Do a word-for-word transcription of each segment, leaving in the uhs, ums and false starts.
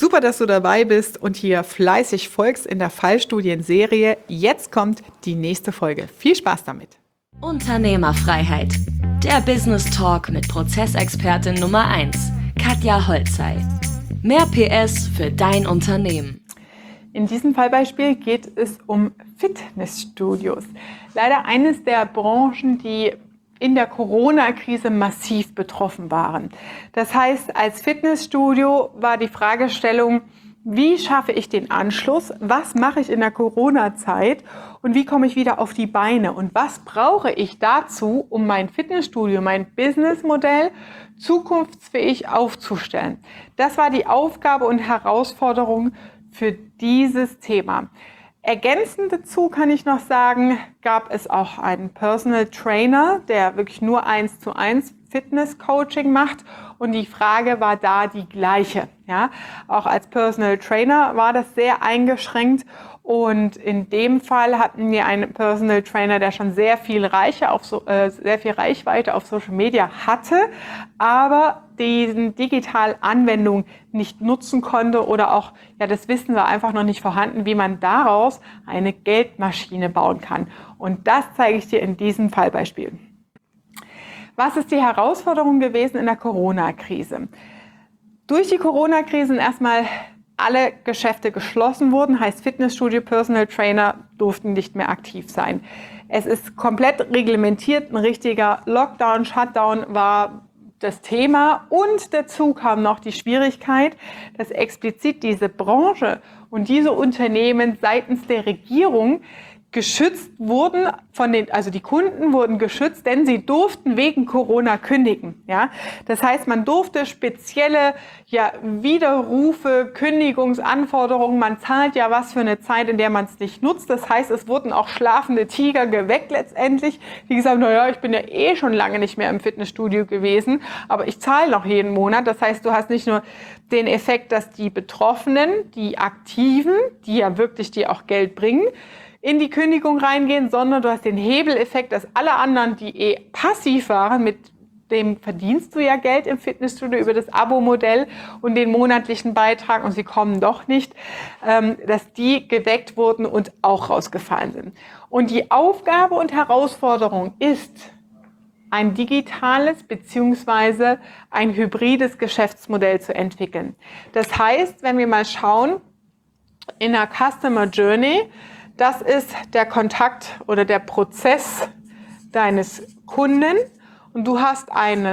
Super, dass du dabei bist und hier fleißig folgst in der Fallstudienserie. Jetzt kommt die nächste Folge. Viel Spaß damit. Unternehmerfreiheit. Der Business Talk mit Prozessexpertin Nummer eins, Katja Holzei. Mehr P S für dein Unternehmen. In diesem Fallbeispiel geht es um Fitnessstudios. Leider eines der Branchen, die in der Corona-Krise massiv betroffen waren. Das heißt, als Fitnessstudio war die Fragestellung, wie schaffe ich den Anschluss? Was mache ich in der Corona-Zeit? Und wie komme ich wieder auf die Beine? Und was brauche ich dazu, um mein Fitnessstudio, mein Businessmodell zukunftsfähig aufzustellen? Das war die Aufgabe und Herausforderung für dieses Thema. Ergänzend dazu kann ich noch sagen, gab es auch einen Personal Trainer, der wirklich nur eins zu eins Fitness Coaching macht, und die Frage war da die gleiche. Ja, auch als Personal Trainer war das sehr eingeschränkt, und in dem Fall hatten wir einen Personal Trainer, der schon sehr viel Reiche auf so, äh, sehr viel Reichweite auf Social Media hatte, aber diesen digitalen Anwendung nicht nutzen konnte, oder auch, ja, das Wissen war einfach noch nicht vorhanden, wie man daraus eine Geldmaschine bauen kann. Und das zeige ich dir in diesem Fallbeispiel. Was ist die Herausforderung gewesen in der Corona-Krise? Durch die Corona-Krise sind erstmal alle Geschäfte geschlossen wurden, heißt Fitnessstudio, Personal Trainer durften nicht mehr aktiv sein. Es ist komplett reglementiert, ein richtiger Lockdown, Shutdown war das Thema, und dazu kam noch die Schwierigkeit, dass explizit diese Branche und diese Unternehmen seitens der Regierung geschützt wurden von den, also die Kunden wurden geschützt, denn sie durften wegen Corona kündigen. Ja, das heißt, man durfte spezielle, ja, Widerrufe, Kündigungsanforderungen. Man zahlt ja was für eine Zeit, in der man es nicht nutzt. Das heißt, es wurden auch schlafende Tiger geweckt letztendlich. Die gesagt, na ja, ich bin ja eh schon lange nicht mehr im Fitnessstudio gewesen, aber ich zahle noch jeden Monat. Das heißt, du hast nicht nur den Effekt, dass die Betroffenen, die Aktiven, die ja wirklich dir auch Geld bringen, in die Kündigung reingehen, sondern du hast den Hebeleffekt, dass alle anderen, die eh passiv waren, mit dem verdienst du ja Geld im Fitnessstudio über das Abo-Modell und den monatlichen Beitrag, und sie kommen doch nicht, dass die geweckt wurden und auch rausgefallen sind. Und die Aufgabe und Herausforderung ist, ein digitales bzw. ein hybrides Geschäftsmodell zu entwickeln. Das heißt, wenn wir mal schauen, in der Customer Journey, das ist der Kontakt oder der Prozess deines Kunden, und du hast eine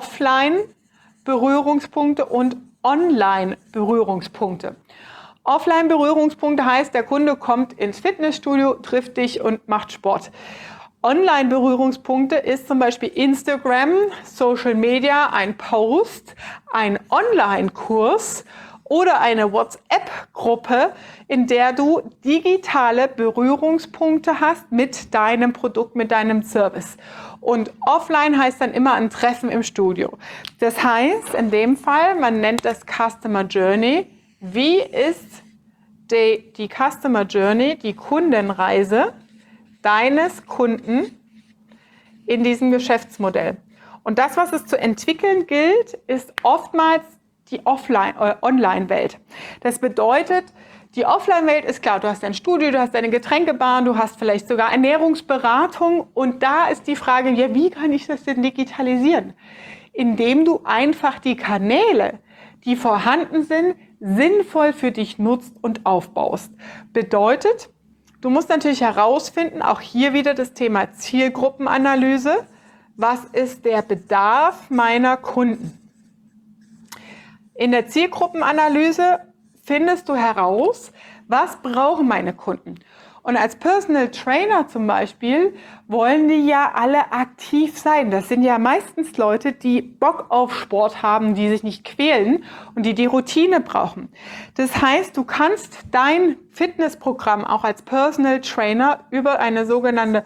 Offline-Berührungspunkte und Online-Berührungspunkte. Offline-Berührungspunkte heißt, der Kunde kommt ins Fitnessstudio, trifft dich und macht Sport. Online-Berührungspunkte ist zum Beispiel Instagram, Social Media, ein Post, ein Online-Kurs oder eine WhatsApp-Gruppe, in der du digitale Berührungspunkte hast mit deinem Produkt, mit deinem Service. Und offline heißt dann immer ein Treffen im Studio. Das heißt, in dem Fall, man nennt das Customer Journey. Wie ist die, die Customer Journey, die Kundenreise deines Kunden in diesem Geschäftsmodell? Und das, was es zu entwickeln gilt, ist oftmals die Offline, äh, Online-Welt. Das bedeutet, die Offline-Welt ist klar, du hast dein Studio, du hast deine Getränkebahn, du hast vielleicht sogar Ernährungsberatung, und da ist die Frage, ja, wie kann ich das denn digitalisieren? Indem du einfach die Kanäle, die vorhanden sind, sinnvoll für dich nutzt und aufbaust. Bedeutet, du musst natürlich herausfinden, auch hier wieder das Thema Zielgruppenanalyse, was ist der Bedarf meiner Kunden? In der Zielgruppenanalyse findest du heraus, was brauchen meine Kunden. Und als Personal Trainer zum Beispiel wollen die ja alle aktiv sein. Das sind ja meistens Leute, die Bock auf Sport haben, die sich nicht quälen und die die Routine brauchen. Das heißt, du kannst dein Fitnessprogramm auch als Personal Trainer über eine sogenannte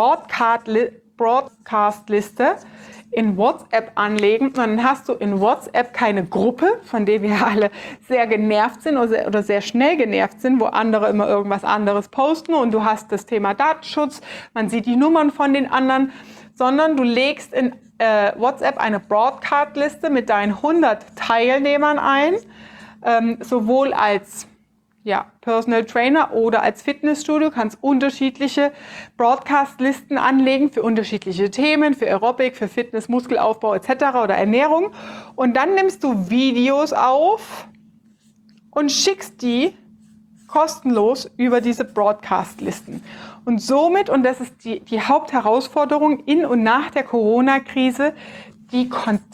Broadcast-Liste in WhatsApp anlegen, und dann hast du in WhatsApp keine Gruppe, von der wir alle sehr genervt sind oder sehr, oder sehr schnell genervt sind, wo andere immer irgendwas anderes posten, und du hast das Thema Datenschutz, man sieht die Nummern von den anderen, sondern du legst in äh, WhatsApp eine Broadcast-Liste mit deinen hundert Teilnehmern ein, ähm, sowohl als ja, Personal Trainer oder als Fitnessstudio, kannst unterschiedliche Broadcast-Listen anlegen für unterschiedliche Themen, für Aerobic, für Fitness, Muskelaufbau et cetera oder Ernährung. Und dann nimmst du Videos auf und schickst die kostenlos über diese Broadcast-Listen. Und somit, und das ist die, die Hauptherausforderung in und nach der Corona-Krise, die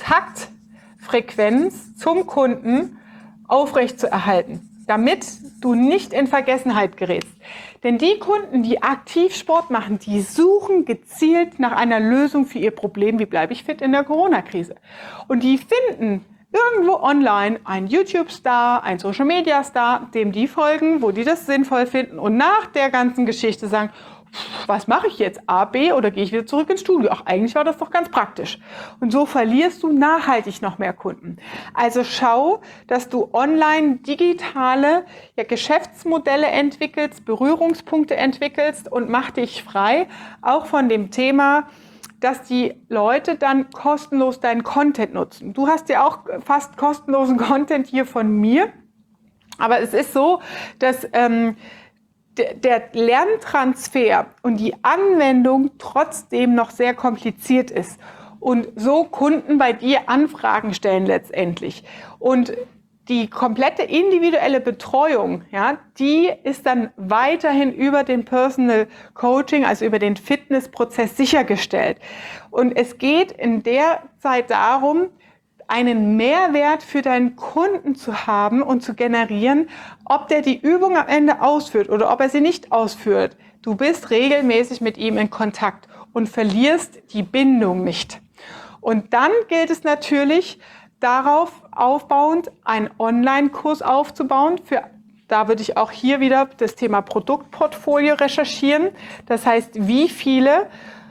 Kontaktfrequenz zum Kunden aufrechtzuerhalten, damit du nicht in Vergessenheit gerätst. Denn die Kunden, die aktiv Sport machen, die suchen gezielt nach einer Lösung für ihr Problem, wie bleibe ich fit in der Corona-Krise. Und die finden irgendwo online einen YouTube-Star, einen Social-Media-Star, dem die folgen, wo die das sinnvoll finden und nach der ganzen Geschichte sagen, was mache ich jetzt? A, B oder gehe ich wieder zurück ins Studio? Ach, eigentlich war das doch ganz praktisch. Und so verlierst du nachhaltig noch mehr Kunden. Also schau, dass du online digitale ja, Geschäftsmodelle entwickelst, Berührungspunkte entwickelst und mach dich frei, auch von dem Thema, dass die Leute dann kostenlos deinen Content nutzen. Du hast ja auch fast kostenlosen Content hier von mir, aber es ist so, dass ähm, der Lerntransfer und die Anwendung trotzdem noch sehr kompliziert ist und so Kunden bei dir Anfragen stellen letztendlich. Und die komplette individuelle Betreuung, ja, die ist dann weiterhin über den Personal Coaching, also über den Fitnessprozess sichergestellt. Und es geht in der Zeit darum, einen Mehrwert für deinen Kunden zu haben und zu generieren, ob der die Übung am Ende ausführt oder ob er sie nicht ausführt. Du bist regelmäßig mit ihm in Kontakt und verlierst die Bindung nicht. Und dann gilt es natürlich, darauf aufbauend einen Online-Kurs aufzubauen. Für, da würde ich auch hier wieder das Thema Produktportfolio recherchieren. Das heißt, wie viele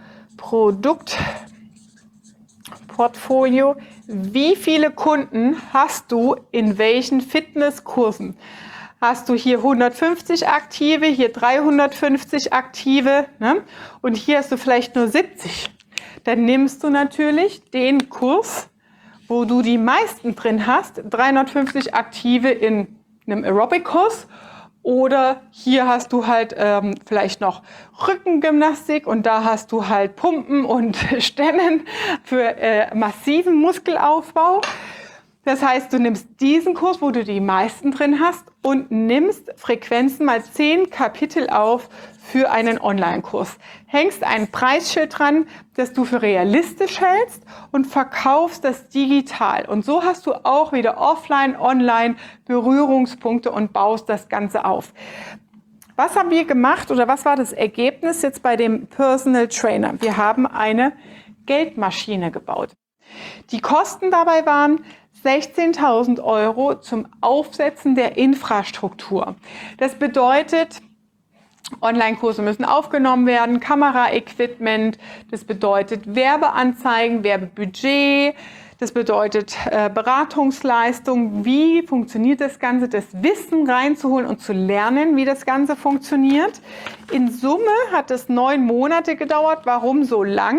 Produktportfolio, wie viele Kunden hast du in welchen Fitnesskursen? Hast du hier hundertfünfzig aktive, hier dreihundertfünfzig aktive, ne? Und hier hast du vielleicht nur siebzig. Dann nimmst du natürlich den Kurs, wo du die meisten drin hast, dreihundertfünfzig aktive in einem Aerobic-Kurs. Oder hier hast du halt ähm, vielleicht noch Rückengymnastik und da hast du halt Pumpen und Stemmen für äh, massiven Muskelaufbau. Das heißt, du nimmst diesen Kurs, wo du die meisten drin hast und nimmst Frequenzen mal zehn Kapitel auf für einen Online-Kurs. Hängst ein Preisschild dran, das du für realistisch hältst und verkaufst das digital. Und so hast du auch wieder offline, online Berührungspunkte und baust das Ganze auf. Was haben wir gemacht oder was war das Ergebnis jetzt bei dem Personal Trainer? Wir haben eine Geldmaschine gebaut. Die Kosten dabei waren sechzehntausend Euro zum Aufsetzen der Infrastruktur. Das bedeutet, Online-Kurse müssen aufgenommen werden, Kameraequipment, das bedeutet Werbeanzeigen, Werbebudget, das bedeutet äh, Beratungsleistung, wie funktioniert das Ganze, das Wissen reinzuholen und zu lernen, wie das Ganze funktioniert. In Summe hat es neun Monate gedauert. Warum so lang?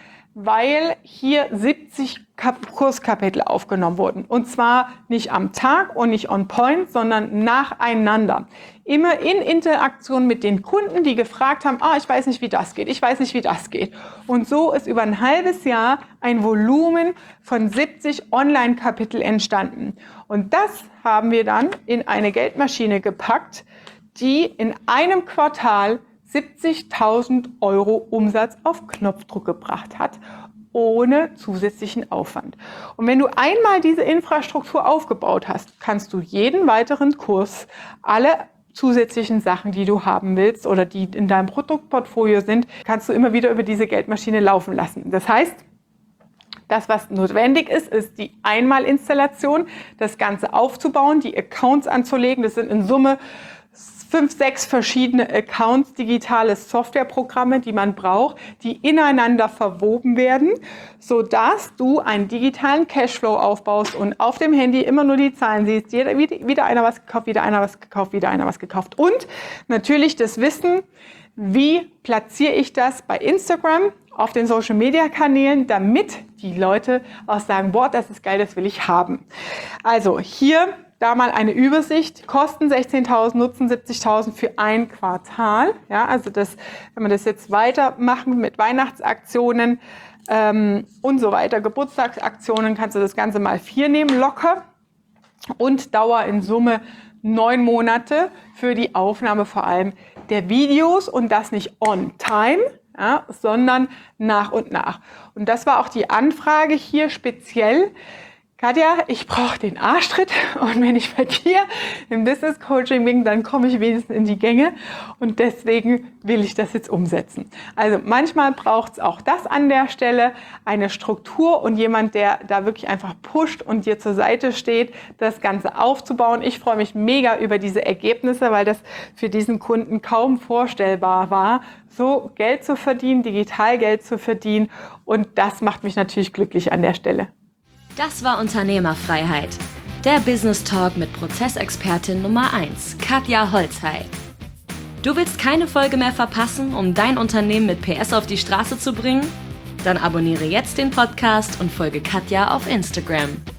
Weil hier siebzig Kurskapitel aufgenommen wurden. Und zwar nicht am Tag und nicht on point, sondern nacheinander. Immer in Interaktion mit den Kunden, die gefragt haben, ah, ich weiß nicht, wie das geht, ich weiß nicht, wie das geht. Und so ist über ein halbes Jahr ein Volumen von siebzig Online-Kapitel entstanden. Und das haben wir dann in eine Geldmaschine gepackt, die in einem Quartal siebzigtausend Euro Umsatz auf Knopfdruck gebracht hat, ohne zusätzlichen Aufwand. Und wenn du einmal diese Infrastruktur aufgebaut hast, kannst du jeden weiteren Kurs, alle zusätzlichen Sachen, die du haben willst oder die in deinem Produktportfolio sind, kannst du immer wieder über diese Geldmaschine laufen lassen. Das heißt, das, was notwendig ist, ist die Einmalinstallation, das Ganze aufzubauen, die Accounts anzulegen. Das sind in Summe fünf, sechs verschiedene Accounts, digitale Softwareprogramme, die man braucht, die ineinander verwoben werden, sodass du einen digitalen Cashflow aufbaust und auf dem Handy immer nur die Zahlen siehst. Jeder, wieder einer was gekauft, wieder einer was gekauft, wieder einer was gekauft. Und natürlich das Wissen, wie platziere ich das bei Instagram, auf den Social-Media-Kanälen, damit die Leute auch sagen, boah, das ist geil, das will ich haben. Also hier da mal eine Übersicht. Kosten sechzehntausend, Nutzen siebzigtausend für ein Quartal. Ja, also das, wenn wir das jetzt weitermachen mit Weihnachtsaktionen ähm, und so weiter, Geburtstagsaktionen, kannst du das Ganze mal vier nehmen, locker. Und Dauer in Summe neun Monate für die Aufnahme vor allem der Videos und das nicht on time, ja, sondern nach und nach. Und das war auch die Anfrage hier speziell. Katja, ich brauche den Arschtritt und wenn ich bei dir im Business Coaching bin, dann komme ich wenigstens in die Gänge und deswegen will ich das jetzt umsetzen. Also manchmal braucht es auch das an der Stelle, eine Struktur und jemand, der da wirklich einfach pusht und dir zur Seite steht, das Ganze aufzubauen. Ich freue mich mega über diese Ergebnisse, weil das für diesen Kunden kaum vorstellbar war, so Geld zu verdienen, digital Geld zu verdienen und das macht mich natürlich glücklich an der Stelle. Das war Unternehmerfreiheit, der Business Talk mit Prozessexpertin Nummer eins, Katja Holzhey. Du willst keine Folge mehr verpassen, um dein Unternehmen mit P S auf die Straße zu bringen? Dann abonniere jetzt den Podcast und folge Katja auf Instagram.